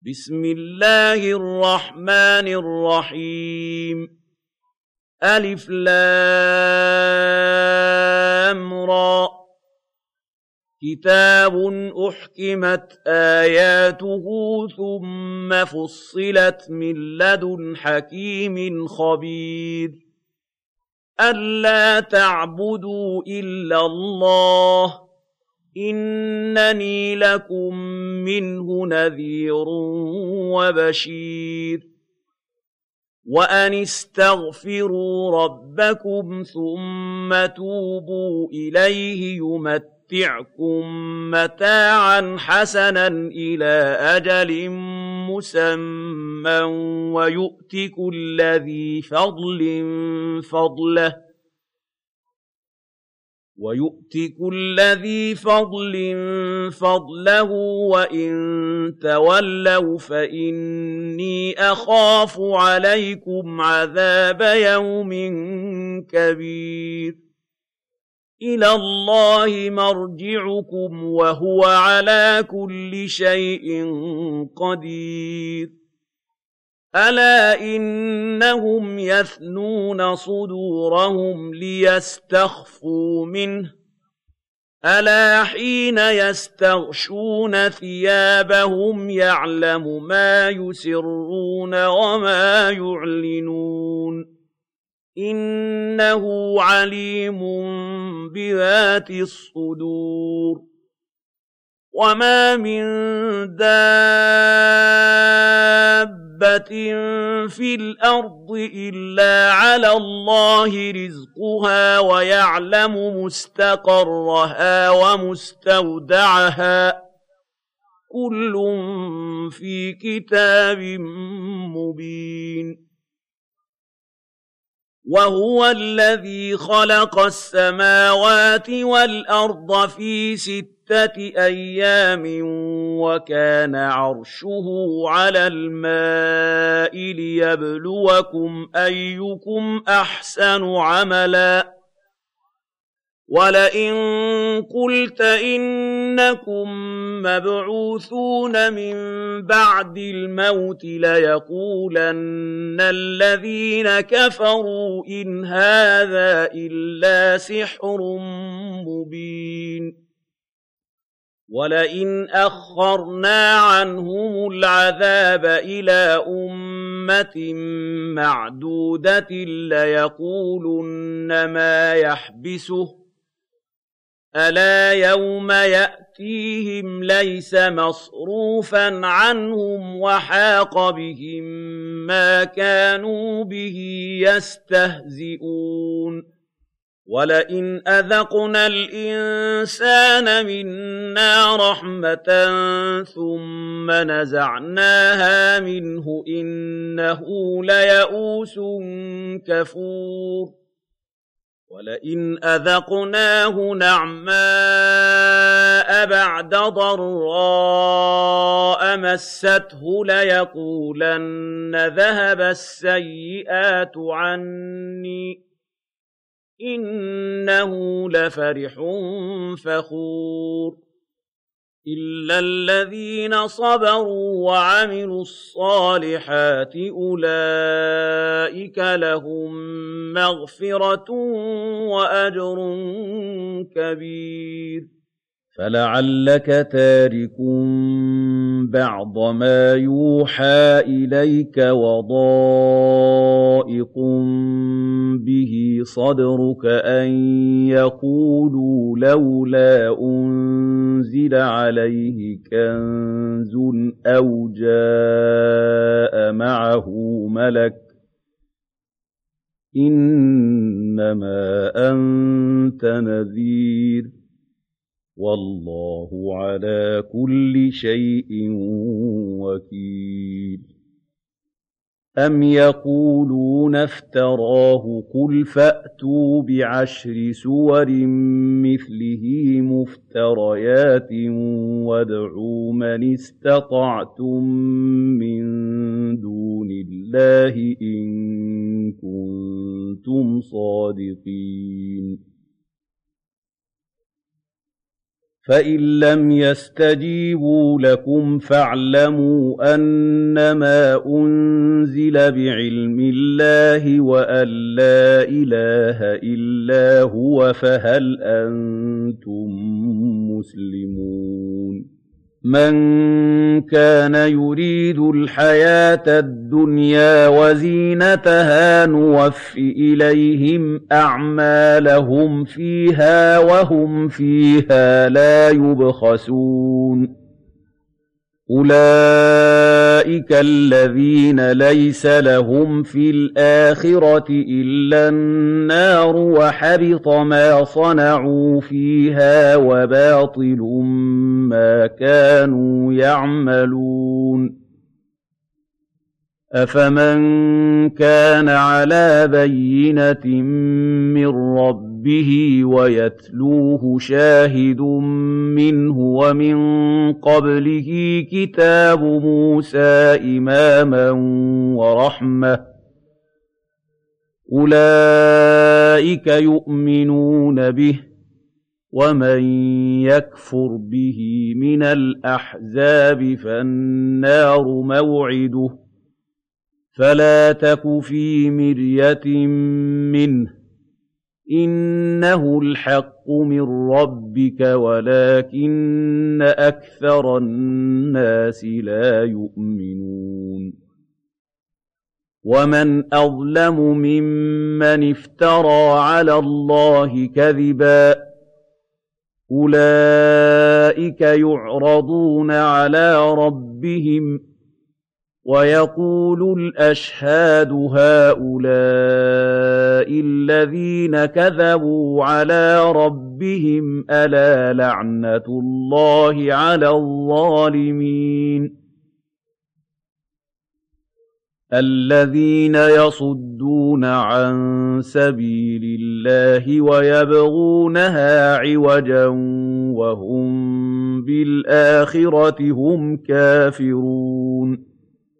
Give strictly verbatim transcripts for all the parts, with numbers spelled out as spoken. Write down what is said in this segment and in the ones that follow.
بسم الله الرحمن الرحيم ألف لام را كتاب أحكمت آياته ثم فصلت من لدن حكيم خبير ألا تعبدوا إلا الله إنني لكم منه نذير وبشير وأن استغفروا ربكم ثم توبوا إليه يمتعكم متاعا حسنا إلى أجل مسمى ويؤت كل ذي فضل فضله وَيُؤْتِ كُلَّ ذِي فَضْلٍ فَضْلَهُ وَإِن تَوَلَّوْا فَإِنِّي أَخَافُ عَلَيْكُمْ عَذَابَ يَوْمٍ كَبِيرٍ إِلَى اللَّهِ مَرْجِعُكُمْ وَهُوَ عَلَى كُلِّ شَيْءٍ قَدِيرٌ أَلَا إِنَّهُمْ يَثْنُونَ صُدُورَهُمْ لِيَسْتَخْفُوا مِنْهُ أَلَا حِينَ يَسْتَغْشُونَ ثِيَابَهُمْ يَعْلَمُ مَا يُسِرُّونَ وَمَا يُعْلِنُونَ إِنَّهُ عَلِيمٌ بِذَاتِ الصُّدُورِ وَمَا مِن دَابَّةٍ في الأرض إلا على الله رزقها ويعلم مستقرها ومستودعها كل في كتاب مبين وهو الذي خلق السماوات والأرض في ستة أيام وكان عرشه على الماء ليبلوكم أيكم أحسن عملا ولئن قلت إنكم مبعوثون من بعد الموت ليقولن الذين كفروا إن هذا إلا سحر مبين ولئن أخرنا عنهم العذاب إلى أمة معدودة ليقولن ما يحبسه ألا يوم يأتيهم ليس مصروفا عنهم وحاق بهم ما كانوا به يستهزئون ولئن أذقنا الإنسان منا رحمة ثم نزعناها منه إنه ليئوس كفور ولئن أذقناه نعماء بعد ضراء مسته ليقولن ذهب السيئات عني إنه لفرح فخور إلا الذين صبروا وعملوا الصالحات أولئك لهم مغفرة وأجر كبير فلعلك تارك بعض ما يوحى إليك وضائق به صدرك أن يقولوا لولا أنزل عليه كنز أو جاء معه ملك إنما أنت نذير والله على كل شيء وكيل أم يقولون افتراه قل فأتوا بعشر سور مثله مفتريات وادعوا من استطعتم من دون الله إن كنتم صادقين فَإِن لَّمْ يَسْتَجِيبُوا لَكُمْ فَاعْلَمُوا أَنَّمَا أُنزِلَ بِعِلْمِ اللَّهِ وَأَن لَّا إِلَٰهَ إِلَّا هُوَ فَهَلْ أَنتُم مُّسْلِمُونَ مَن كَانَ يُرِيدُ الْحَيَاةَ الدُّنْيَا وَزِينَتَهَا نُوَفِّ إِلَيْهِمْ أَعْمَالَهُمْ فِيهَا وَهُمْ فِيهَا لَا يُبْخَسُونَ أُولَٰئِكَ الَّذِينَ لَيْسَ لَهُمْ فِي الْآخِرَةِ إِلَّا النَّارُ وَحَبِطَ مَا صَنَعُوا فِيهَا وَبَاطِلٌ مَّا كَانُوا يَعْمَلُونَ أَفَمَن كَانَ عَلَىٰ بَيِّنَةٍ مِّن رَّبِّهِ وَيَتْلُوهُ شَاهِدٌ مِّنْهُ وَمِن قَبْلِهِ كِتَابُ مُوسَىٰ إِمَامًا وَرَحْمَةً ۚ أُولَٰئِكَ يُؤْمِنُونَ بِهِ ۚ وَمَن يَكْفُرْ بِهِ مِنَ الْأَحْزَابِ فَالنَّارُ مَوْعِدُهُ ۚ فَلَا تَكُ فِي مِرْيَةٍ مِّنْهُ ۚ إِنَّهُ الْحَقُّ مِن رَّبِّكَ وَلَٰكِنَّ أَكْثَرَ النَّاسِ لَا يُؤْمِنُونَ وَمَنْ أَظْلَمُ مِمَّنِ افْتَرَىٰ عَلَى اللَّهِ كَذِبًا ۚ أُولَٰئِكَ يُعْرَضُونَ عَلَىٰ رَبِّهِمْ وَيَقُولُ الْأَشْهَادُ هَٰؤُلَاءِ الَّذِينَ كَذَبُوا عَلَىٰ رَبِّهِمْ ۚ أَلَا لَعْنَةُ اللَّهِ عَلَى الظَّالِمِينَ الَّذِينَ يَصُدُّونَ عَن سَبِيلِ اللَّهِ وَيَبْغُونَهَا عِوَجًا وَهُم بِالْآخِرَةِ هُمْ كَافِرُونَ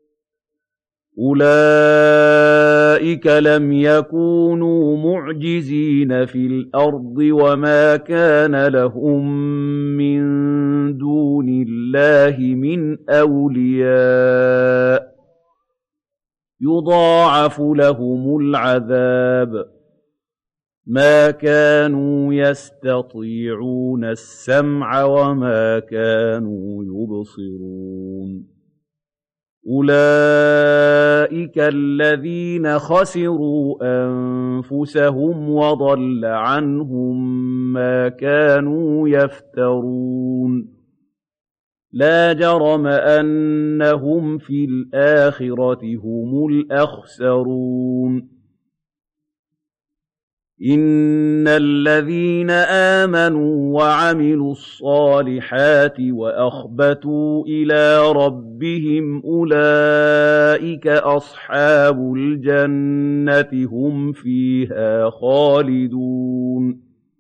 أُولَٰئِكَ لَمْ يَكُونُوا مُعْجِزِينَ فِي الْأَرْضِ وَمَا كَانَ لَهُم مِّن دُونِ اللَّهِ مِنْ أَوْلِيَاءَ ۘ يُضَاعَفُ لَهُمُ الْعَذَابُ ۚ مَا كَانُوا يَسْتَطِيعُونَ السَّمْعَ وَمَا كَانُوا يُبْصِرُونَ أُولَٰئِكَ الَّذِينَ خَسِرُوا أَنفُسَهُمْ وَضَلَّ عَنْهُم مَّا كَانُوا يَفْتَرُونَ لَا جَرَمَ أَنَّهُمْ فِي الْآخِرَةِ هُمُ الْأَخْسَرُونَ إِنَّ الَّذِينَ آمَنُوا وَعَمِلُوا الصَّالِحَاتِ وَأَخْبَتُوا إِلَىٰ رَبِّهِمْ أُولَٰئِكَ أَصْحَابُ الْجَنَّةِ ۖ هُمْ فِيهَا خَالِدُونَ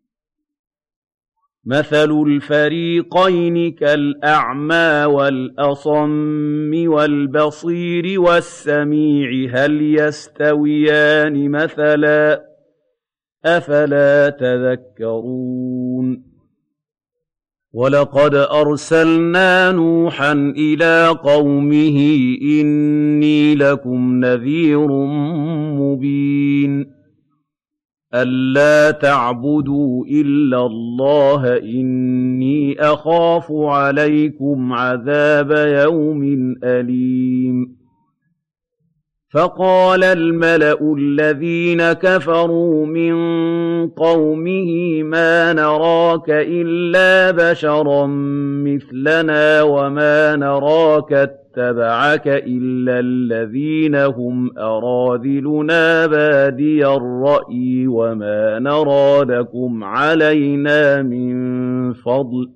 مَثَلُ الْفَرِيقَيْنِ كَالْأَعْمَىٰ وَالْأَصَمِّ وَالْبَصِيرِ وَالسَّمِيعِ هَلْ يَسْتَوِيَانِ مَثَلًا ۚ أَفَلَا تَذَكَّرُونَ وَلَقَدْ أَرْسَلْنَا نُوحًا إِلَىٰ قَوْمِهِ إِنِّي لَكُمْ نَذِيرٌ مُّبِينٌ أَلَّا تَعْبُدُوا إِلَّا اللَّهَ إِنِّي أَخَافُ عَلَيْكُمْ عَذَابَ يَوْمٍ أَلِيمٍ فَقَالَ الْمَلَأُ الَّذِينَ كَفَرُوا مِن قَوْمِهِ مَا نَرَاكَ إِلَّا بَشَرًا مِّثْلَنَا وَمَا نَرَاكَ اتَّبَعَكَ إِلَّا الَّذِينَ هُمْ أَرَاذِلُنَا بَادِيَ الرَّأْيِ وَمَا نَرَىٰ لَكُمْ عَلَيْنَا مِن فَضْلٍ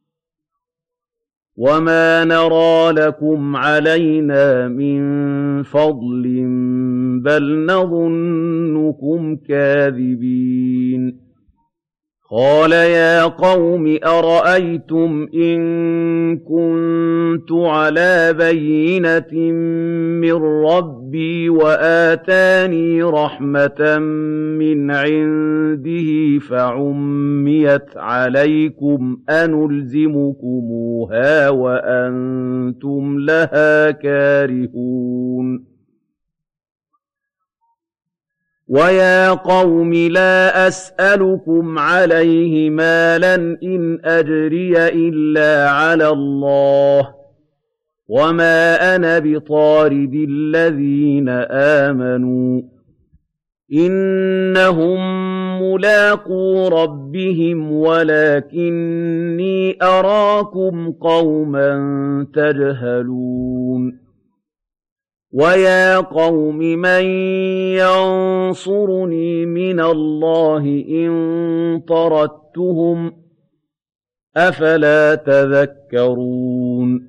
وَمَا نَرَىٰ لَكُمْ عَلَيْنَا مِن فَضْلٍ بَلْ نَظُنُّكُمْ كَاذِبِينَ قَالَ يَا قَوْمِ أَرَأَيْتُمْ إِن كُنتُ عَلَىٰ بَيِّنَةٍ مِّن رَّبِّي وَآتَانِي رَحْمَةً مِّنْ عِندِهِ فَعُمِّيَتْ عَلَيْكُمْ أَنُلْزِمُكُمُوهَا وَأَنتُمْ لَهَا كَارِهُونَ وَيَا قَوْمِ لَا أَسْأَلُكُمْ عَلَيْهِ مَالًا إِنْ أَجْرِيَ إِلَّا عَلَى اللَّهِ ۚ وَمَا أَنَا بِطَارِدِ الَّذِينَ آمَنُوا ۚ إِنَّهُم مُّلَاقُو رَبِّهِمْ وَلَٰكِنِّي أَرَاكُمْ قَوْمًا تَجْهَلُونَ وَيَا قَوْمِ مَن يَنصُرُنِي مِنَ اللَّهِ إِن طَرَدتُّهُمْ ۚ أَفَلَا تَذَكَّرُونَ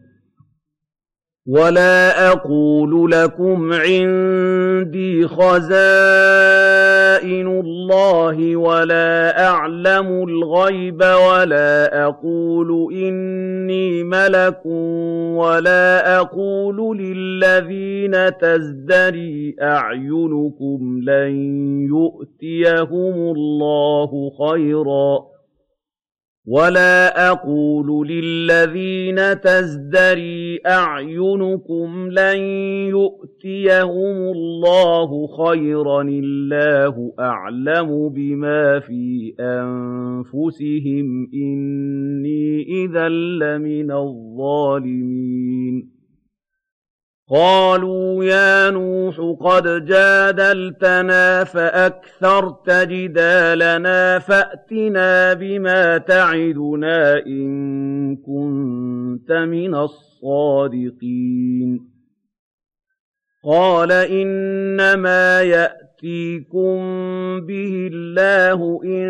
وَلَا أَقُولُ لَكُمْ عِندِي خَزَائِنُ اللَّهِ وَلَا أَعْلَمُ الْغَيْبَ وَلَا أَقُولُ إِنِّي مَلَكٌ وَلَا أَقُولُ لِلَّذِينَ تَزْدَرِي أَعْيُنُكُمْ لَن يُؤْتِيَهُمُ اللَّهُ خَيْرًا وَلَا أَقُولُ لِلَّذِينَ تَزْدَرِي أَعْيُنُكُمْ لَن يُؤْتِيَهُمُ اللَّهُ خَيْرًا اللَّهُ أَعْلَمُ بِمَا فِي أَنفُسِهِمْ إِنِّي إِذًا لَّمِنَ الظَّالِمِينَ قَالُوا يَا نُوحُ قَدْ جَادَلْتَنَا فَأَكْثَرْتَ جِدَالَنَا فَأْتِنَا بِمَا تَعِدُنَا إِن كُنتَ مِنَ الصَّادِقِينَ قَالَ إِنَّمَا يَأْتِيكُم بِهِ اللَّهُ إِن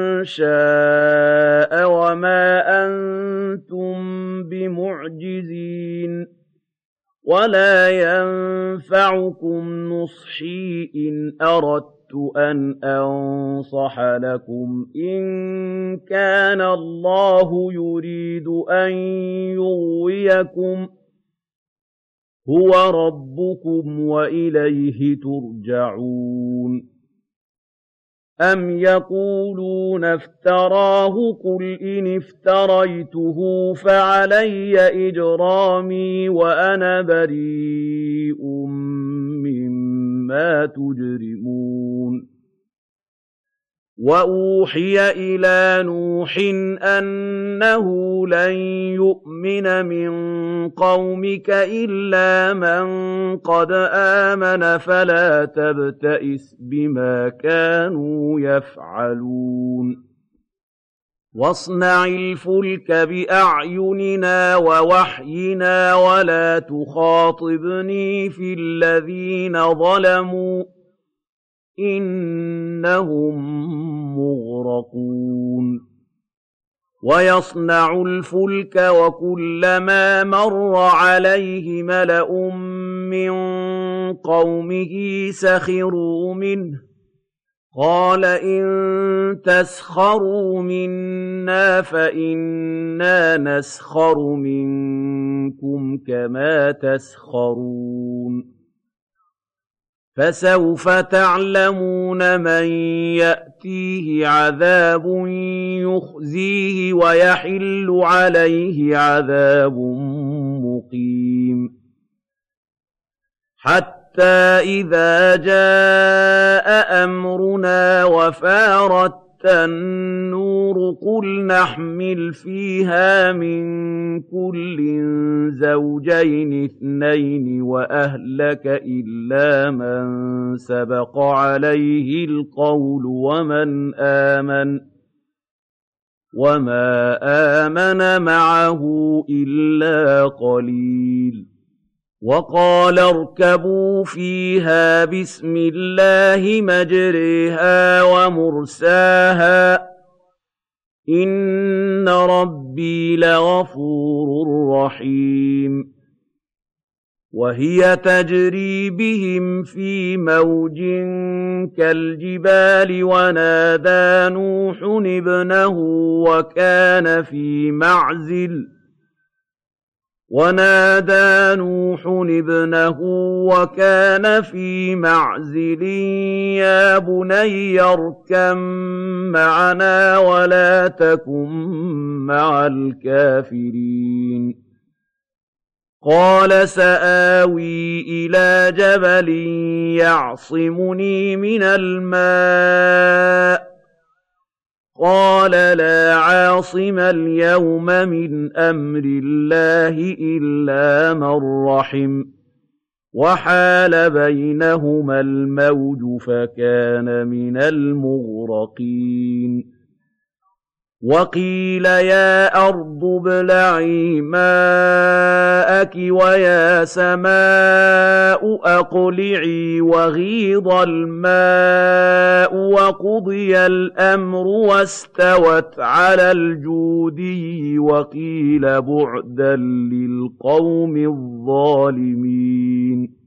شَاءَ وَمَا أَنتُم بِمُعْجِزِينَ وَلَا يَنفَعُكُمْ نُصْحِي إِنْ أَرَدتُّ أَنْ أَنصَحَ لَكُمْ إِن كَانَ اللَّهُ يُرِيدُ أَن يُغْوِيَكُمْ ۚ هُوَ رَبُّكُمْ وَإِلَيْهِ تُرْجَعُونَ أَمْ يَقُولُونَ افْتَرَاهُ ۖ قُلْ إِنِ افْتَرَيْتُهُ فَعَلَيَّ إِجْرَامِي وَأَنَا بَرِيءٌ مِّمَّا تُجْرِمُونَ وَأُوحِيَ إِلَىٰ نُوحٍ أَنَّهُ لَن يُؤْمِنَ مِن قَوْمِكَ إِلَّا مَن قَدْ آمَنَ فَلَا تَبْتَئِسْ بِمَا كَانُوا يَفْعَلُونَ وَاصْنَعِ الْفُلْكَ بِأَعْيُنِنَا وَوَحْيِنَا وَلَا تُخَاطِبْنِي فِي الَّذِينَ ظَلَمُوا ۖ إِنَّهُم مُّغْرَقُونَ وَيَصْنَعُ الْفُلْكَ وَكُلَّمَا مَرَّ عَلَيْهِ مَلَأٌ مِّن قَوْمِهِ سَخِرُوا مِنْهُ قَالَ إِن تَسْخَرُوا مِنَّا فَإِنَّا نَسْخَرُ مِنكُمْ كَمَا تَسْخَرُونَ فَسَوْفَ تَعْلَمُونَ مَن يَأْتِيهِ عَذَابٌ يُخْزِيهِ وَيَحِلُّ عَلَيْهِ عَذَابٌ مُّقِيمٌ حَتَّىٰ إِذَا جَاءَ أَمْرُنَا وَفَارَتِ النُّورُ قُلْ نَحْمِلُ فِيهَا مِن كُلٍّ زَوْجَيْنِ اثْنَيْنِ وَأَهْلَكَ إِلَّا مَن سَبَقَ عَلَيْهِ الْقَوْلُ وَمَنْ آمَنَ وَمَا آمَنَ مَعَهُ إِلَّا قَلِيلٌ وَقَالَ ارْكَبُوا فِيهَا بِسْمِ اللَّهِ مَجْرَاهَا وَمُرْسَاهَا ۚ إِنَّ رَبِّي لَغَفُورٌ رَّحِيمٌ وهي تجري بهم في موج كالجبال ونادى نوح ابنه وكان في معزل ونادى نوح ابنه وكان في معزل يا بني اركب معنا ولا تكن مع الكافرين قال سآوي إلى جبل يعصمني من الماء قال لا عاصم اليوم من أمر الله إلا من رحم وحال بينهما الموج فكان من المغرقين وقيل يا أرض ابلعي ماءك ويا سماء أقلعي وغيض الماء وقضي الأمر واستوت على الجودي وقيل بعدا للقوم الظالمين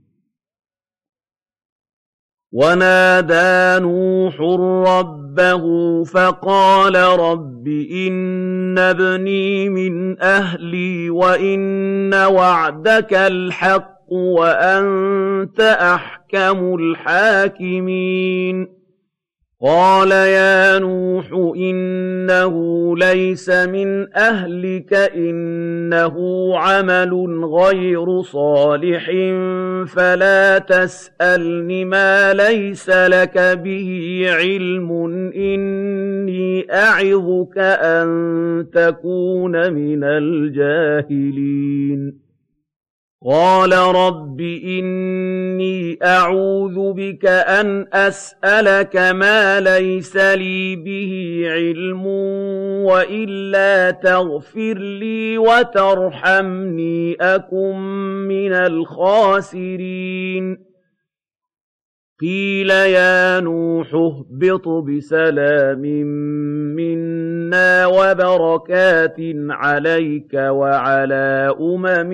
ونادى نوح ربه فقال رب إن ابني من أهلي وإن وعدك الحق وأنت أحكم الحاكمين قال يا نوح إنه ليس من أهلك إنه عمل غير صالح فلا تسألن ما ليس لك به علم إني أعظك أن تكون من الجاهلين قال رب إني أعوذ بك أن أسألك ما ليس لي به علم وإلا تغفر لي وترحمني أكن من الخاسرين قيل يا نوح اهبط بسلام منا وبركات عليك وعلى أمم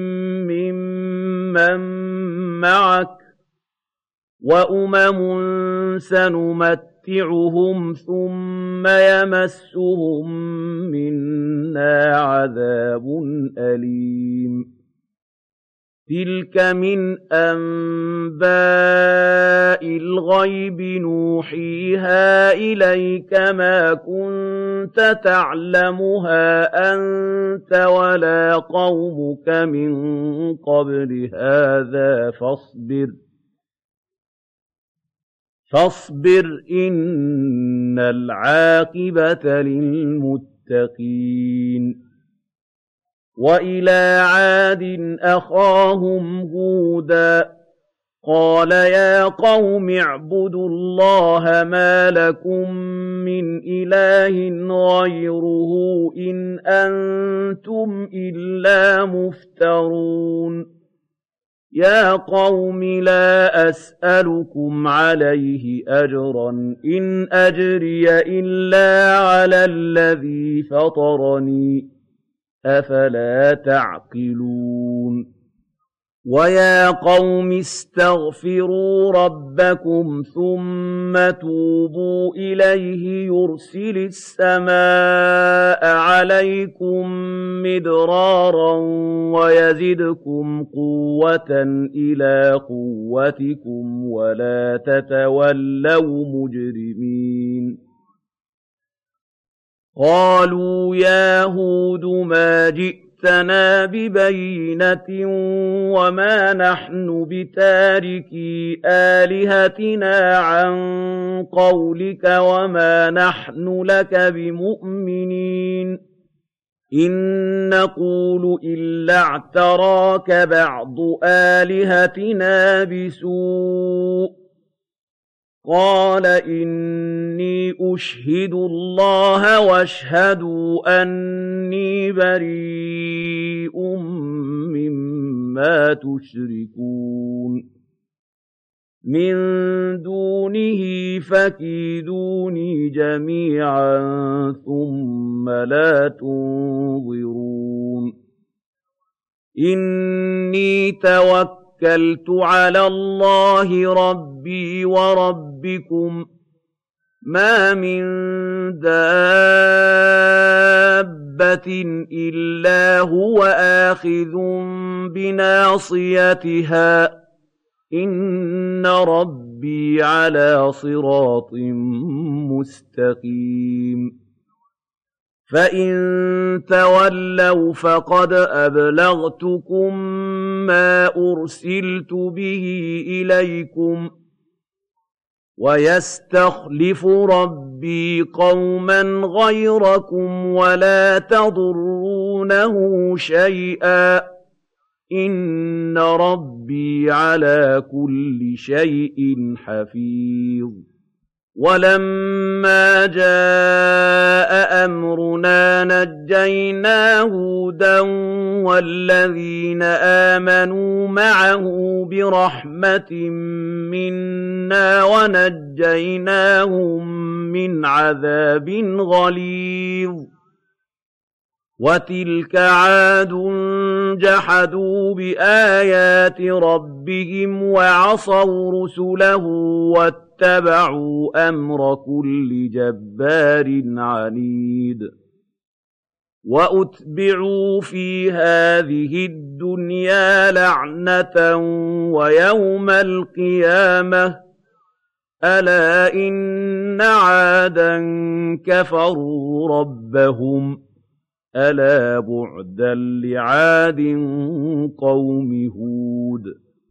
ممن معك وأمم سنمتعهم ثم يمسهم منا عذاب أليم تلك من أنباء الغيب نوحيها إليك ما كنت تعلمها أنت ولا قومك من قبل هذا فاصبر فاصبر إن العاقبة للمتقين وإلى عاد أخاهم هودا قال يا قوم اعبدوا الله ما لكم من إله غيره إن أنتم إلا مفترون يا قوم لا أسألكم عليه أجرا إن أجري إلا على الذي فطرني أفلا تعقلون ويا قوم استغفروا ربكم ثم توبوا إليه يرسل السماء عليكم مدرارا ويزدكم قوة إلى قوتكم ولا تتولوا مجرمين قالوا يا هود ما جئتنا ببينة وما نحن بتاركي آلهتنا عن قولك وما نحن لك بمؤمنين إن نقول إلا اعتراك بعض آلهتنا بسوء قال إني أشهد الله واشهدوا أني بريء مما تشركون من دونه فكيدوني جميعا ثم لا تنظرون إِنِّي تَوَكَّلْتُ عَلَى اللَّهِ رَبِّي وَرَبِّكُم ۚ مَّا مِن دَابَّةٍ إِلَّا هُوَ آخِذٌ بِنَاصِيَتِهَا ۚ إِنَّ رَبِّي عَلَىٰ صِرَاطٍ مُّسْتَقِيمٍ فَإِن تَوَلَّوْا فَقَدْ أَبْلَغْتُكُم مَّا أُرْسِلْتُ بِهِ إِلَيْكُمْ ۚ وَيَسْتَخْلِفُ رَبِّي قَوْمًا غَيْرَكُمْ وَلَا تَضُرُّونَهُ شَيْئًا ۚ إِنَّ رَبِّي عَلَىٰ كُلِّ شَيْءٍ حَفِيظٌ وَلَمَّا جَاءَ أَمْرُنَا نَجَّيْنَا هُودًا وَالَّذِينَ آمَنُوا مَعَهُ بِرَحْمَةٍ مِّنَّا وَنَجَّيْنَاهُم مِّنْ عَذَابٍ غَلِيظٍ وَتِلْكَ عَادٌ جَحَدُوا بِآيَاتِ رَبِّهِمْ وَعَصَوْا رُسُلَهُ وَاتَّبَعُوا أَمْرَ كُلِّ جَبَّارٍ عَنِيدٍ وَأُتْبِعُوا فِي هَٰذِهِ الدُّنْيَا لَعْنَةً وَيَوْمَ الْقِيَامَةِ ۗ أَلَا إِنَّ عَادًا كَفَرُوا رَبَّهُمْ ۗ أَلَا بُعْدًا لِّعَادٍ قَوْمِ هُودٍ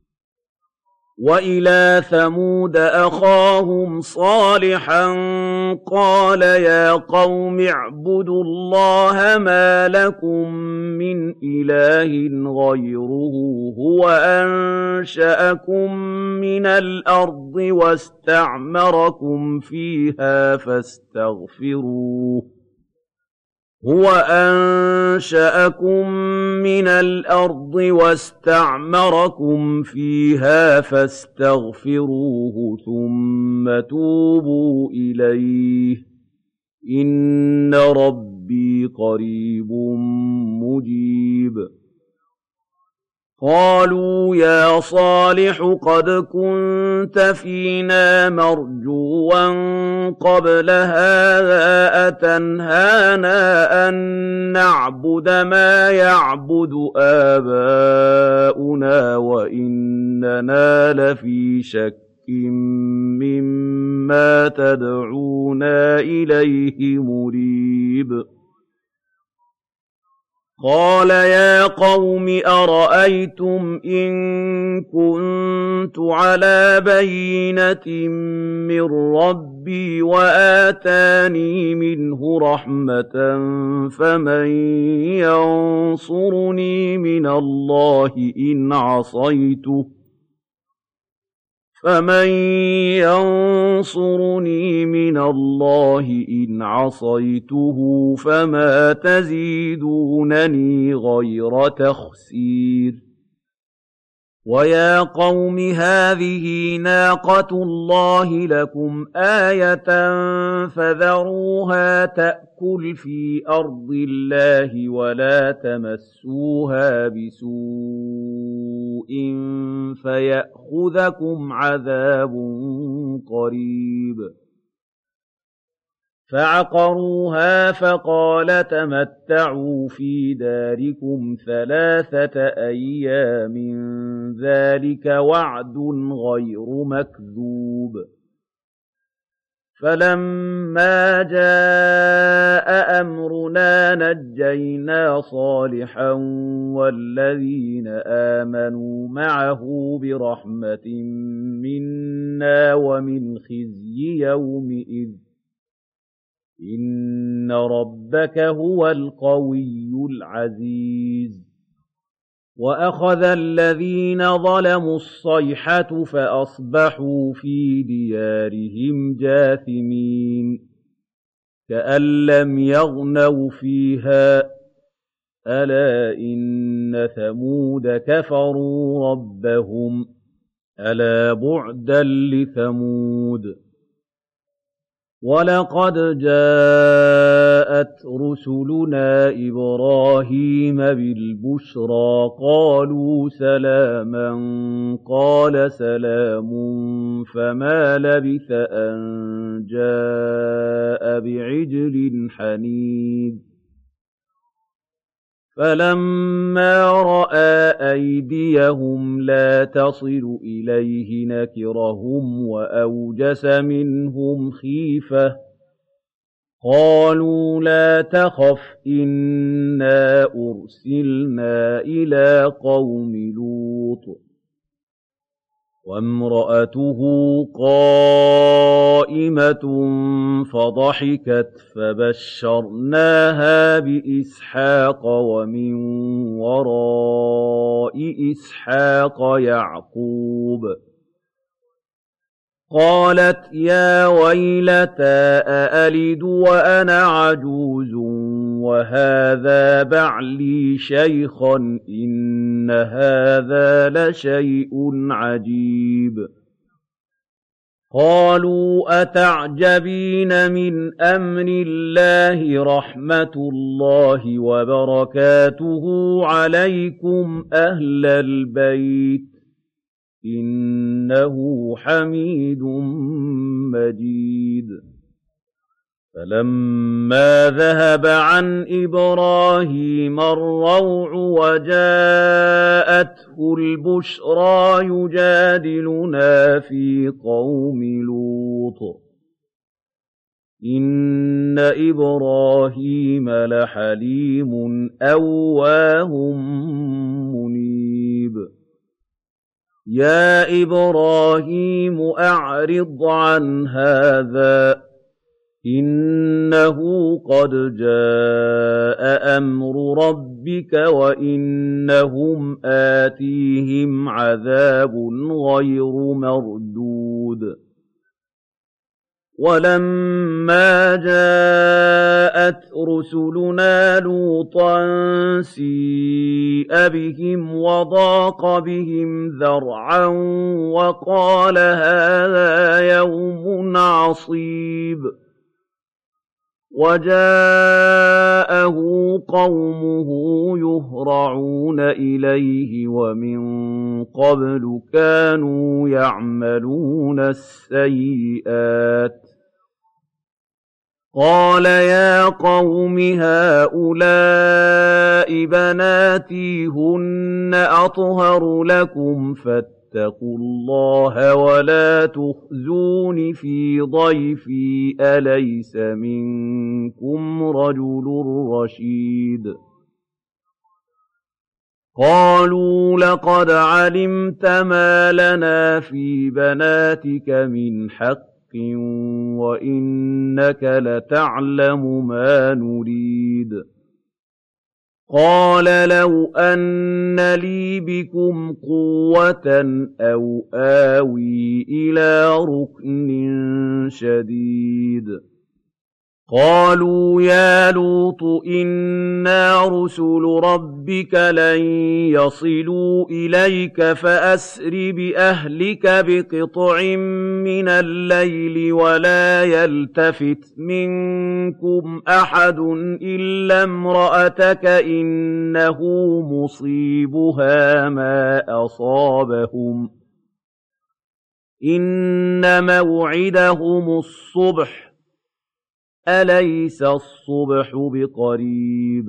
وَإِلَىٰ ثَمُودَ أَخَاهُمْ صَالِحًا قَالَ يَا قَوْمِ اعْبُدُوا اللَّهَ مَا لَكُم مِّنْ إِلَٰهٍ غَيْرُهُ هُوَ أَنشَأَكُم مِّنَ الْأَرْضِ وَاسْتَعْمَرَكُمْ فِيهَا فَاسْتَغْفِرُوهُ هُوَ أَنشَأَكُم مِّنَ الْأَرْضِ وَاسْتَعْمَرَكُمْ فِيهَا فَاسْتَغْفِرُوهُ ثُمَّ تُوبُوا إِلَيْهِ ۚ إِنَّ رَبِّي قَرِيبٌ مُّجِيبٌ قَالُوا يَا صَالِحُ قَدْ كُنتَ فِينَا مَرْجُوًّا قَبْلَ هَٰذَا أَتَنْهَانَا أَن نَّعْبُدَ مَا يَعْبُدُ آبَاؤُنَا وَإِنَّنَا لَفِي شَكٍّ مِّمَّا تَدْعُونَا إِلَيْهِ مُرِيبٍ قَالَ يَا قَوْمِ أَرَأَيْتُمْ إِن كُنتُ عَلَىٰ بَيِّنَةٍ مِّن رَّبِّي وَآتَانِي مِنْهُ رَحْمَةً فَمَن يَنصُرُنِي مِنَ اللَّهِ إِنْ عَصَيْتُهُ فَمَن يَنصُرُنِي مِنَ اللَّهِ إِنْ عَصَيْتُهُ فَمَا تَزِيدُونَنِي غَيْرَ تَخْسِيرٍ وَيَا قَوْمِ هَٰذِهِ نَاقَةُ اللَّهِ لَكُمْ آيَةً فَذَرُوهَا تَأْكُلْ فِي أَرْضِ اللَّهِ وَلَا تَمَسُّوهَا بِسُوءٍ فَيَأْخُذَكُمْ عَذَابٌ قَرِيبٌ فَعَقَرُوهَا فَقَالَ تَمَتَّعُوا فِي دَارِكُمْ ثَلَاثَةَ أَيَّامٍ ۖ ذَٰلِكَ وَعْدٌ غَيْرُ مَكْذُوبٍ فَلَمَّا جَاءَ أَمْرُنَا نَجَّيْنَا صَالِحًا وَالَّذِينَ آمَنُوا مَعَهُ بِرَحْمَةٍ مِّنَّا وَمِنْ خِزْيِ يَوْمِئِذٍ ۗ إِنَّ رَبَّكَ هُوَ الْقَوِيُّ الْعَزِيزُ وَأَخَذَ الَّذِينَ ظَلَمُوا الصَّيْحَةُ فَأَصْبَحُوا فِي دِيَارِهِمْ جَاثِمِينَ كَأَن لَّمْ يَغْنَوْا فِيهَا ۗ أَلَا إِنَّ ثَمُودَ كَفَرُوا رَبَّهُمْ ۗ أَلَا بُعْدًا لِّثَمُودَ وَلَقَدْ جَاءَتْ رُسُلُنَا إِبْرَاهِيمَ بِالْبُشْرَىٰ قَالُوا سَلَامًا قَالَ سَلَامٌ فَمَا لَبِثَ أَن جَاءَ بِعِجْلٍ حَنِيذٍ فَلَمَّا رَأَىٰ أَيْدِيَهُمْ لَا تَصِلُ إِلَيْهِ نَكِرَهُمْ وَأَوْجَسَ مِنْهُمْ خِيفَةً ۚ قَالُوا لَا تَخَفْ إِنَّا أُرْسِلْنَا إِلَىٰ قَوْمِ لُوطٍ وَامْرَأَتُهُ قَائِمَةٌ فَضَحِكَتْ فَبَشَّرْنَاهَا بِإِسْحَاقَ وَمِن وَرَاءِ إِسْحَاقَ يَعْقُوبَ ۚ قَالَتْ يَا وَيْلَتَىٰ أَأَلِدُ وَأَنَا عَجُوزٌ وَهَٰذَا بَعْلِي شَيْخًا إِنَّ هَٰذَا لَشَيْءٌ عَجِيبٌ قَالُوا أَتَعْجَبِينَ مِنْ أَمْرِ اللَّهِ رَحْمَتُ اللَّهِ وَبَرَكَاتُهُ عَلَيْكُمْ أَهْلَ الْبَيْتِ إِنَّهُ حَمِيدٌ مَّجِيدٌ فَلَمَّا ذَهَبَ عَنْ إِبْرَاهِيمَ الرَّوْعُ وَجَاءَتْهُ الْبُشْرَىٰ يُجَادِلُنَا فِي قَوْمِ لُوطٍ إِنَّ إِبْرَاهِيمَ لَحَلِيمٌ أَوَّاهٌ مُّنِيبٌ يَا إِبْرَاهِيمُ أَعْرِضْ عَنْ هَٰذَا إِنَّهُ قَدْ جَاءَ أَمْرُ رَبِّكَ وَإِنَّهُمْ آتِيهِمْ عَذَابٌ غَيْرُ مَرْدُودٍ وَلَمَّا جَاءَتْ رُسُلُنَا لُوطًا سِيءَ بِهِمْ وَضَاقَ بِهِمْ ذَرْعًا وَقَالَ هَٰذَا يَوْمٌ عَصِيبٌ وَجَاءَهُ قَوْمُهُ يُهْرَعُونَ إِلَيْهِ وَمِن قَبْلُ كَانُوا يَعْمَلُونَ السَّيِّئَاتِ ۚ قَالَ يَا قَوْمِ هَٰؤُلَاءِ بَنَاتِي هُنَّ أَطْهَرُ لَكُمْ فَاتَّقُوا اللَّهَ وَلَا تُخْزُونِ فِي ضَيْفِي أَلَيْسَ مِنكُمْ رَجُلٌ رَّشِيدٌ قَالُوا لَقَدْ عَلِمْتَ مَا لَنَا فِي بَنَاتِكَ مِنْ حَقٍّ وَإِنَّكَ لَتَعْلَمُ مَا نُرِيدُ قَالَ لَوْ أَنَّ لِي بِكُمْ قُوَّةً أَوْ آوِي إِلَىٰ رُكْنٍ شَدِيدٍ قَالُوا يَا لُوطُ إِنَّا رُسُلُ رَبِّكَ لَن يَصِلُوا إِلَيْكَ فَأَسْرِ بِأَهْلِكَ بِقِطْعٍ مِّنَ اللَّيْلِ وَلَا يَلْتَفِتْ مِنكُمْ أَحَدٌ إِلَّا امْرَأَتَكَ إِنَّهُ مُصِيبُهَا مَا أَصَابَهُمْ ۚ إِنَّ مَوْعِدَهُمُ الصُّبْحُ ۚ أَلَيْسَ الصُّبْحُ بِقَرِيبٍ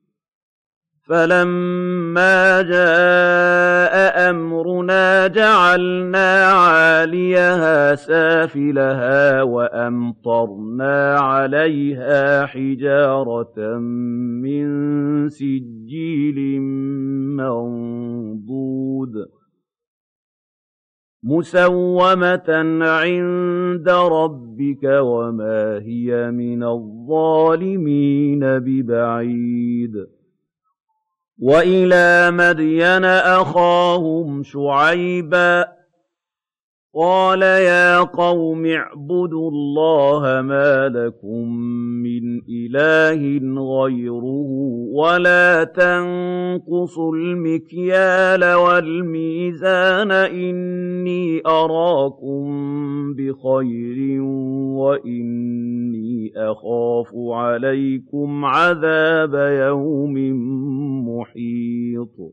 فَلَمَّا جَاءَ أَمْرُنَا جَعَلْنَا عَالِيَهَا سَافِلَهَا وَأَمْطَرْنَا عَلَيْهَا حِجَارَةً مِّن سِجِّيلٍ مَّنضُودٍ مُّسَوَّمَةً عِندَ رَبِّكَ وَمَا هِيَ مِنَ الظَّالِمِينَ بِبَعِيدٍ وَإِلَىٰ مَدْيَنَ أَخَاهُمْ شُعَيْبًا قَالَ يَا قَوْمِ اعْبُدُوا اللَّهَ مَا لَكُم مِّنْ إِلَٰهٍ غَيْرُهُ وَلَا تَنقُصُوا الْمِكْيَالَ وَالْمِيزَانَ ۚ إِنِّي أَرَاكُم بِخَيْرٍ وَإِنِّي أَخَافُ عَلَيْكُمْ عَذَابَ يَوْمٍ مُّحِيطٍ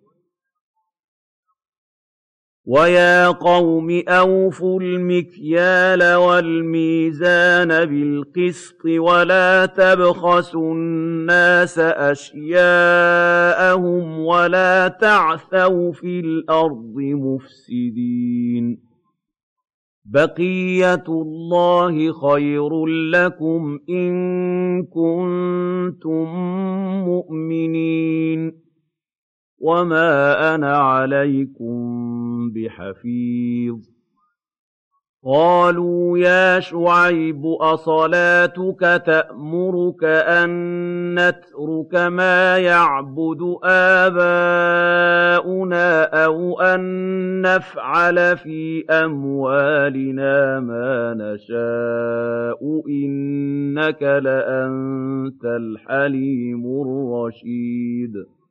وَيَا قَوْمِ أَوْفُوا الْمِكْيَالَ وَالْمِيزَانَ بِالْقِسْطِ وَلَا تَبْخَسُوا النَّاسَ أَشْيَاءَهُمْ وَلَا تَعْثَوْا فِي الْأَرْضِ مُفْسِدِينَ بَقِيَّتُ اللَّهِ خَيْرٌ لَّكُمْ إِن كُنتُم مُّؤْمِنِينَ وَمَا أَنَا عَلَيْكُم بِحَفِيظٍ قَالُوا يَا شُعَيْبُ أَصَلَاتُكَ تَأْمُرُكَ أَن نَّتْرُكَ مَا يَعْبُدُ آبَاؤُنَا أَوْ أَن نَّفْعَلَ فِي أَمْوَالِنَا مَا نَشَاءُ ۖ إِنَّكَ لَأَنتَ الْحَلِيمُ الرَّشِيدُ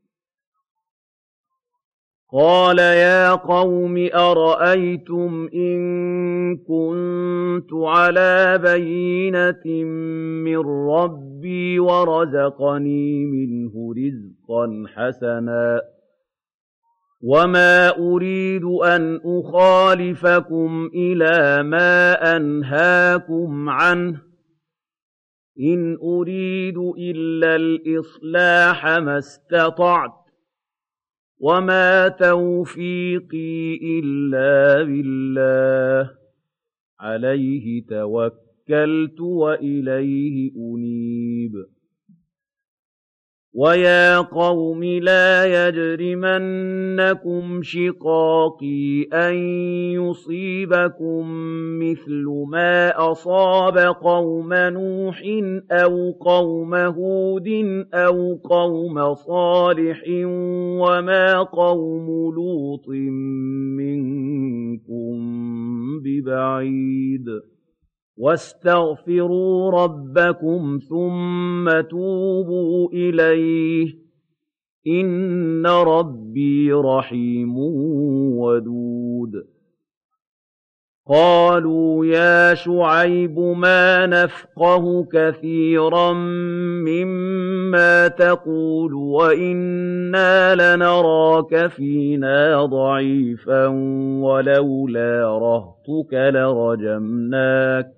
قَالَ يَا قَوْمِ أَرَأَيْتُمْ إِن كُنتُ عَلَىٰ بَيِّنَةٍ مِّن رَّبِّي وَرَزَقَنِي مِنْهُ رِزْقًا حَسَنًا وَمَا أُرِيدُ أَنْ أُخَالِفَكُمْ إِلَىٰ مَا أَنْهَاكُمْ عَنْهُ ۚ إِنْ أُرِيدُ إِلَّا الْإِصْلَاحَ مَا اسْتَطَعْتُ ۚ وَمَا تَوْفِيقِي إِلَّا بِاللَّهِ ۚ عَلَيْهِ تَوَكَّلْتُ وَإِلَيْهِ أُنِيبُ وَيَا قَوْمِ لَا يَجْرِمَنَّكُمْ شِقَاقِي أَن يُصِيبَكُم مِّثْلُ مَا أَصَابَ قَوْمَ نُوحٍ أَوْ قَوْمَ هُودٍ أَوْ قَوْمَ صَالِحٍ ۚ وَمَا قَوْمُ لُوطٍ مِّنكُم بِبَعِيدٍ وَاسْتَغْفِرُوا رَبَّكُمْ ثُمَّ تُوبُوا إِلَيْهِ ۚ إِنَّ رَبِّي رَحِيمٌ وَدُودٌ قَالُوا يَا شُعَيْبُ مَا نَفْقَهُ كَثِيرًا مِّمَّا تَقُولُ وَإِنَّا لَنَرَاكَ فِينَا ضَعِيفًا وَلَوْلَا رَهْطُكَ لَرَجَمْنَاكَ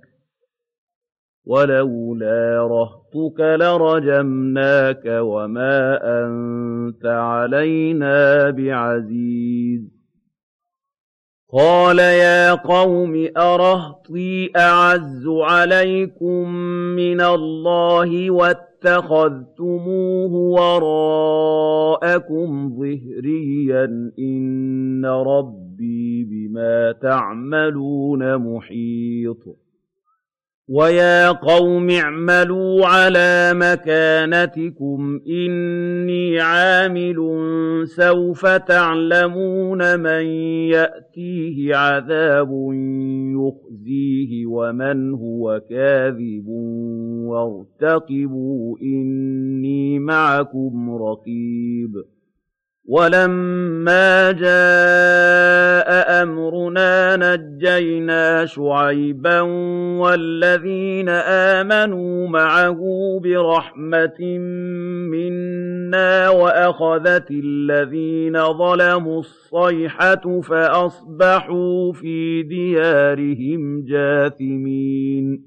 وَلَوْلَا رَهْطُكَ لَرَجَمْنَاكَ وَمَا أَنتَ عَلَيْنَا بِعَزِيزٍ قَالَ يَا قَوْمِ أَرَهْطِي أَعَزُّ عَلَيْكُم مِّنَ اللَّهِ وَاتَّخَذْتُمُوهُ وَرَاءَكُمْ ظِهْرِيًّا ۖ إِنَّ رَبِّي بِمَا تَعْمَلُونَ مُحِيطٌ وَيَا قَوْمِ اعْمَلُوا عَلَىٰ مَكَانَتِكُمْ إِنِّي عَامِلٌ ۖ سَوْفَ تَعْلَمُونَ مَن يَأْتِيهِ عَذَابٌ يُخْزِيهِ وَمَنْ هُوَ كَاذِبٌ وَارْتَقِبُوا إِنِّي مَعَكُمْ رَقِيبٌ وَلَمَّا جَاءَ أَمْرُنَا نَجَّيْنَا شُعَيْبًا وَالَّذِينَ آمَنُوا مَعَهُ بِرَحْمَةٍ مِّنَّا وَأَخَذَتِ الَّذِينَ ظَلَمُوا الصَّيْحَةُ فَأَصْبَحُوا فِي دِيَارِهِمْ جَاثِمِينَ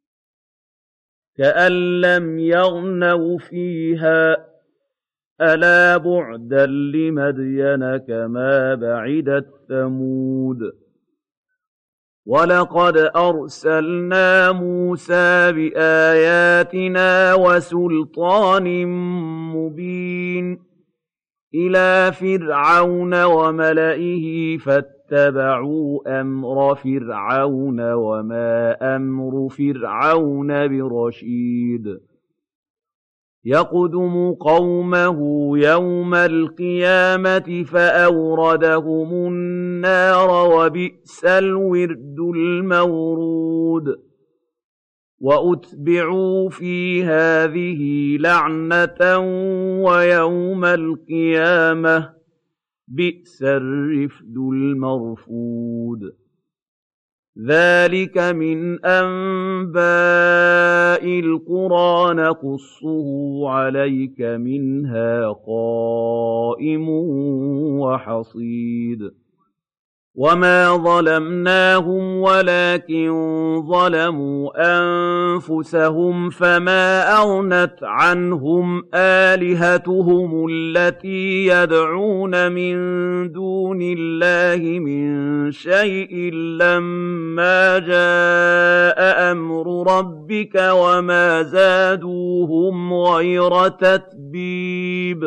كَأَن لَّمْ يَغْنَوْا فِيهَا ۗ أَلَا بُعْدًا لِّمَدْيَنَ كَمَا بَعِدَتْ ثَمُودُ وَلَقَدْ أَرْسَلْنَا مُوسَىٰ بِآيَاتِنَا وَسُلْطَانٍ مُّبِينٍ إِلَىٰ فِرْعَوْنَ وَمَلَئِهِ فَاتَّبَعُوا أَمْرَ فِرْعَوْنَ ۖ وَمَا أَمْرُ فِرْعَوْنَ بِرَشِيدٍ يَقْدُمُ قَوْمَهُ يَوْمَ الْقِيَامَةِ فَأَوْرَدَهُمُ النَّارَ ۖ وَبِئْسَ الْوِرْدُ الْمَوْرُودُ وَأُتْبِعُوا فِي هَٰذِهِ لَعْنَةً وَيَوْمَ الْقِيَامَةِ ۚ بِئْسَ الرِّفْدُ الْمَرْفُودُ ذَٰلِكَ مِنْ أَنبَاءِ الْقُرَىٰ نَقُصُّهُ عَلَيْكَ ۖ مِنْهَا قَائِمٌ وَحَصِيدٌ وَمَا ظَلَمْنَاهُمْ وَلَٰكِن ظَلَمُوا أَنفُسَهُمْ فَمَا أَغْنَتْ عَنْهُمْ آلِهَتُهُمُ الَّتِي يَدْعُونَ مِن دُونِ اللَّهِ مِن شَيْءٍ لَّمَّا جَاءَ أَمْرُ رَبِّكَ وَمَا زَادُوهُمْ غَيْرَ تَتْبِيبٍ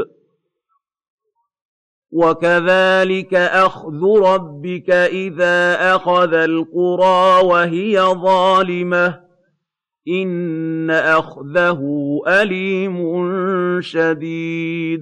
وَكَذَٰلِكَ أَخْذُ رَبِّكَ إِذَا أَخَذَ الْقُرَىٰ وَهِيَ ظَالِمَةٌ ۚ إِنَّ أَخْذَهُ أَلِيمٌ شَدِيدٌ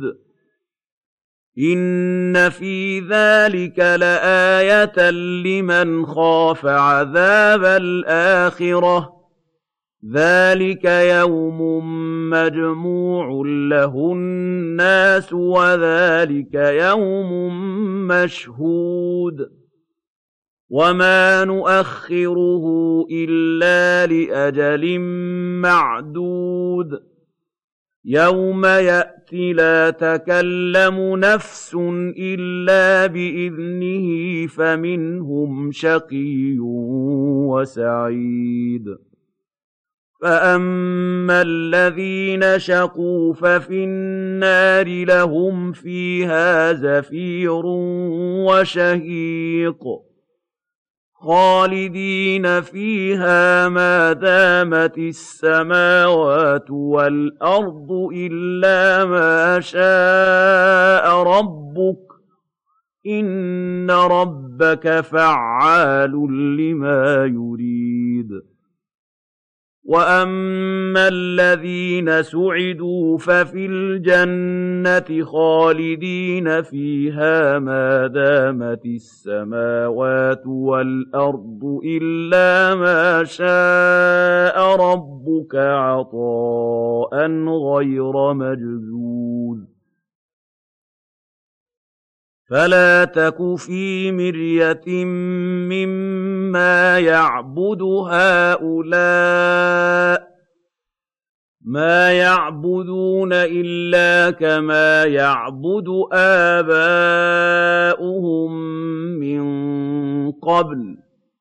إِنَّ فِي ذَٰلِكَ لَآيَةً لِّمَنْ خَافَ عَذَابَ الْآخِرَةِ ۚ ذَٰلِكَ يَوْمٌ مَّجْمُوعٌ لَّهُ النَّاسُ وَذَٰلِكَ يَوْمٌ مَّشْهُودٌ وَمَا نُؤَخِّرُهُ إِلَّا لِأَجَلٍ مَّعْدُودٍ يَوْمَ يَأْتِ لَا تَكَلَّمُ نَفْسٌ إِلَّا بِإِذْنِهِ فَمِنْهُمْ شَقِيٌّ وَسَعِيدٌ فَأَمَّا الَّذِينَ شَقُوا فَفِي النَّارِ لَهُمْ فِيهَا زَفِيرٌ وَشَهِيقٌ خَالِدِينَ فِيهَا مَا دَامَتِ السَّمَاوَاتُ وَالْأَرْضُ إِلَّا مَا شَاءَ رَبُّكَ ۚ إِنَّ رَبَّكَ فَعَّالٌ لِّمَا يُرِيدُ وَأَمَّا الَّذِينَ سُعِدُوا فَفِي الْجَنَّةِ خَالِدِينَ فِيهَا مَا دَامَتِ السَّمَاوَاتُ وَالْأَرْضُ إِلَّا مَا شَاءَ رَبُّكَ عَطَاءً غَيْرَ مَجْذُوذٍ فَلَا تَكُ فِي مِرْيَةٍ مِّمَّا يَعْبُدُ هَٰؤُلَاءِ ۚ مَا يَعْبُدُونَ إِلَّا كَمَا يَعْبُدُ آبَاؤُهُم مِّن قَبْلُ ۚ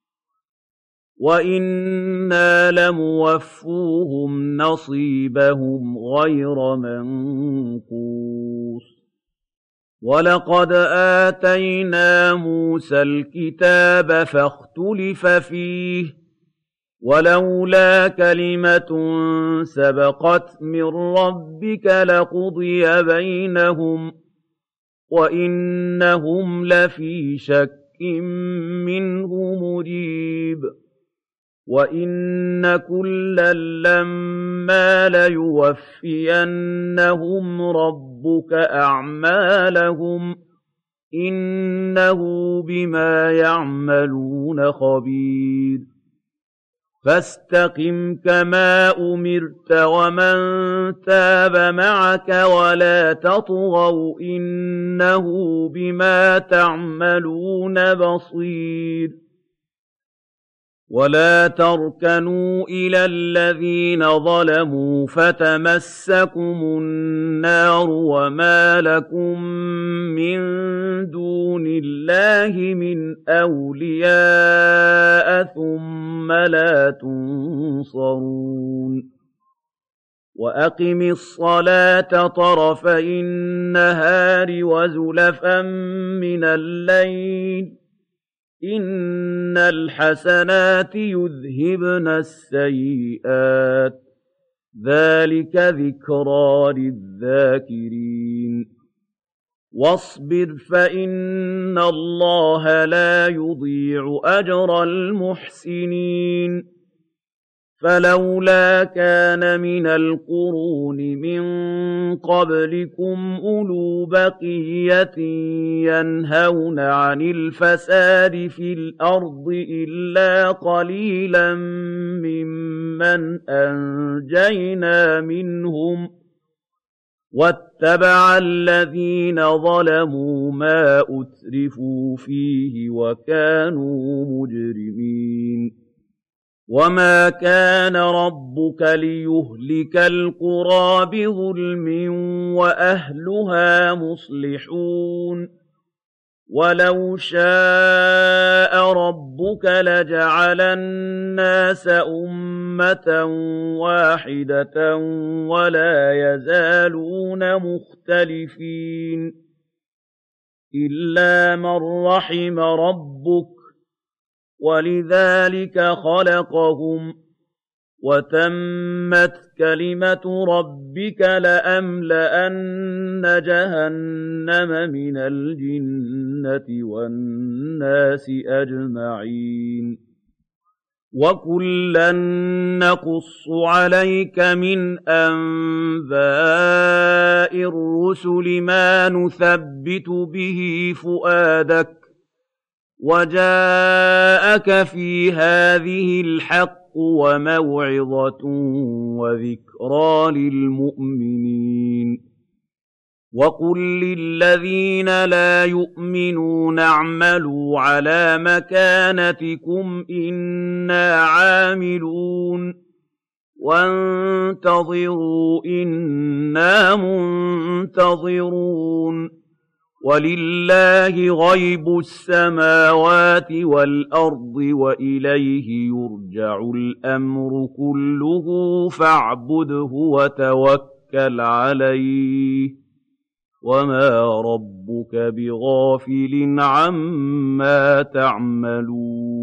وَإِنَّا لَمُوَفُّوهُمْ نَصِيبَهُمْ غَيْرَ مَنقُوصٍ وَلَقَدْ آتَيْنَا مُوسَى الْكِتَابَ فَاخْتُلِفَ فِيهِ ۚ وَلَوْلَا كَلِمَةٌ سَبَقَتْ مِن رَّبِّكَ لَقُضِيَ بَيْنَهُمْ وَإِنَّهُمْ لَفِي شَكٍّ مِّنْهُ مُرِيبٍ وَإِنَّ كُلًّا لَّمَّا لَيُوَفِّيَنَّهُمْ رَبُّكَ أَعْمَالَهُمْ ۚ إِنَّهُ بِمَا يَعْمَلُونَ خَبِيرٌ فَاسْتَقِمْ كَمَا أُمِرْتَ وَمَن تَابَ مَعَكَ وَلَا تَطْغَوْا ۖ إِنَّهُ بِمَا تَعْمَلُونَ بَصِيرٌ وَلَا تَرْكَنُوا إِلَى الَّذِينَ ظَلَمُوا فَتَمَسَّكُمُ النَّارُ وَمَا لَكُم مِّن دُونِ اللَّهِ مِنْ أَوْلِيَاءَ ثُمَّ لَا تُنصَرُونَ وَأَقِمِ الصَّلَاةَ طَرَفَيِ النَّهَارِ وَزُلَفًا مِّنَ اللَّيْلِ ۚ إِنَّ الْحَسَنَاتِ يُذْهِبْنَ السَّيِّئَاتِ ۚ ذَٰلِكَ ذِكْرَىٰ لِلذَّاكِرِينَ وَاصْبِرْ فَإِنَّ اللَّهَ لَا يُضِيعُ أَجْرَ الْمُحْسِنِينَ فَلَوْلَا كَانَ مِنَ الْقُرُونِ مِن قَبْلِكُمْ أُولُو بَقِيَّةٍ يَنْهَوْنَ عَنِ الْفَسَادِ فِي الْأَرْضِ إِلَّا قَلِيلًا مِّمَّنْ أَنجَيْنَا مِنْهُمْ ۗ وَاتَّبَعَ الَّذِينَ ظَلَمُوا مَا أُتْرِفُوا فِيهِ وَكَانُوا مُجْرِمِينَ وَمَا كَانَ رَبُّكَ لِيُهْلِكَ الْقُرَىٰ بِظُلْمٍ وَأَهْلُهَا مُصْلِحُونَ وَلَوْ شَاءَ رَبُّكَ لَجَعَلَ النَّاسَ أُمَّةً وَاحِدَةً وَلَا يَزَالُونَ مُخْتَلِفِينَ إِلَّا مَن رَّحِمَ رَبُّكَ وَلِذَٰلِكَ خَلَقَهُمْ ۗ وَتَمَّتْ كَلِمَةُ رَبِّكَ لَأَمْلَأَنَّ جَهَنَّمَ مِنَ الْجِنَّةِ وَالنَّاسِ أَجْمَعِينَ وَكُلًّا نَّقُصُّ عَلَيْكَ مِنْ أَنبَاءِ الرُّسُلِ مَا نُثَبِّتُ بِهِ فُؤَادَكَ ۖ وَجَاءَكَ فِي هَٰذِهِ الْحَقُّ وَمَوْعِظَةٌ وَذِكْرَىٰ لِلْمُؤْمِنِينَ وَقُل لِّلَّذِينَ لَا يُؤْمِنُونَ اعْمَلُوا عَلَىٰ مَكَانَتِكُمْ إِنَّا عَامِلُونَ وَانتَظِرُوا إِنَّا مُنتَظِرُونَ وَلِلَّهِ غَيْبُ السَّمَاوَاتِ وَالْأَرْضِ وَإِلَيْهِ يُرْجَعُ الْأَمْرُ كُلُّهُ فَاعْبُدْهُ وَتَوَكَّلْ عَلَيْهِ ۚ وَمَا رَبُّكَ بِغَافِلٍ عَمَّا تَعْمَلُونَ